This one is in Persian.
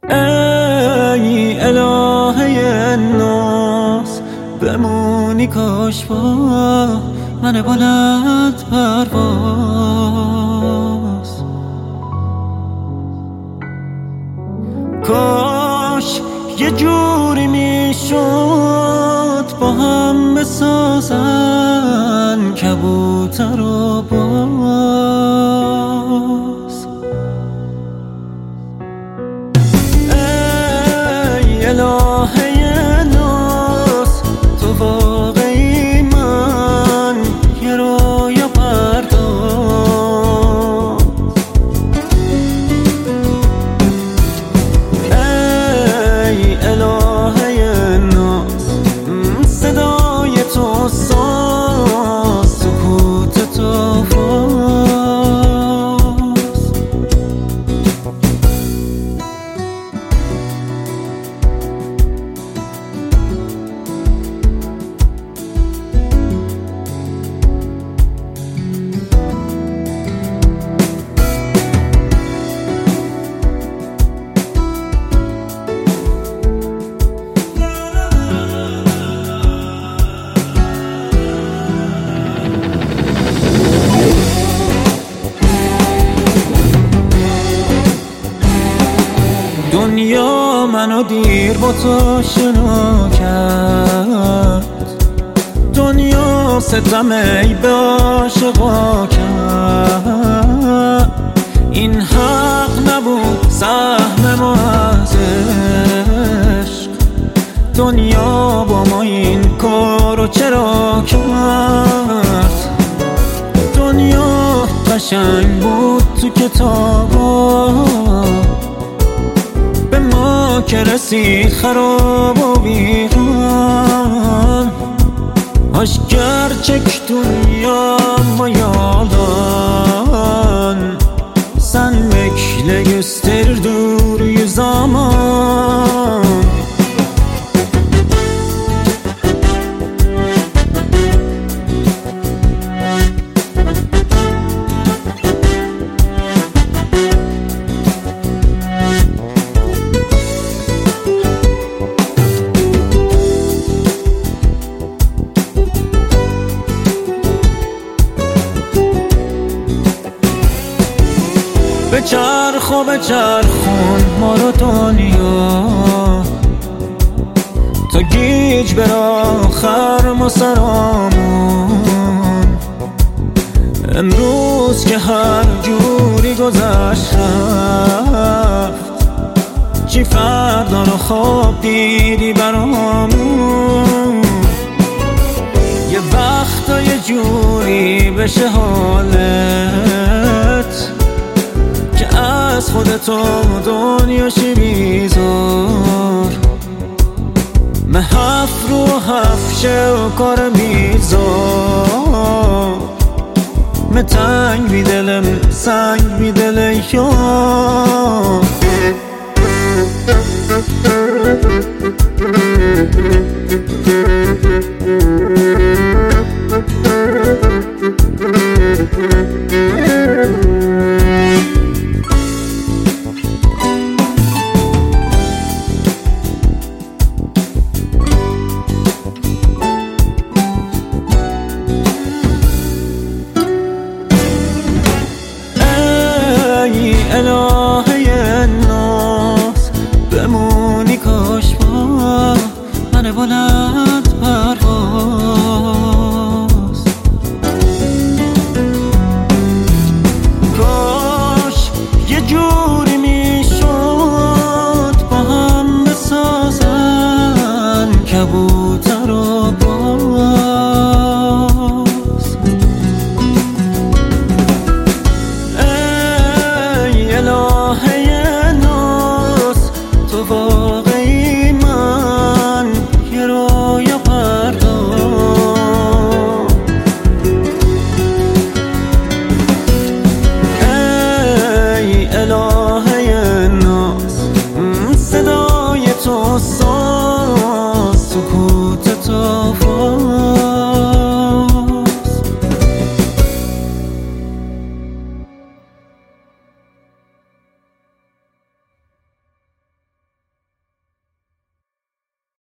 ای الهه ناز بمونی کاش با من بلند پرواز، کاش یه جوری میشد با هم بسازن کبوتر و باز. ای الهه ناز تو واقعی من یه رویا پرداز. ای الهه ناز صدای تو ساز سکوت تو فاز. دنیا منو دیر با تو شنا کرد، دنیا ستم ای به عاشقا کرد. این حق نبود سهم ما از عشق، دنیا با ما این کارو چرا کرد. دنیا قشنگ بود تو کتابا، به ما که رسید خراب و ویران. Hoş gerçek dünyama yalan, sen bekle gösterir dur zaman. بچرخ و بچرخون ما رو دنیا، تا گیج بر آخر ما سرامون. امروز که هر جوری گذشت رفت، چی فردا رو خواب دیدی برامون. یه وقتا یه جوری بشه حالت که از خودتو دنیاشی بیزار. محف رو حفشه و کار میزار، تنگ بی دلم سنگ بی دل یار.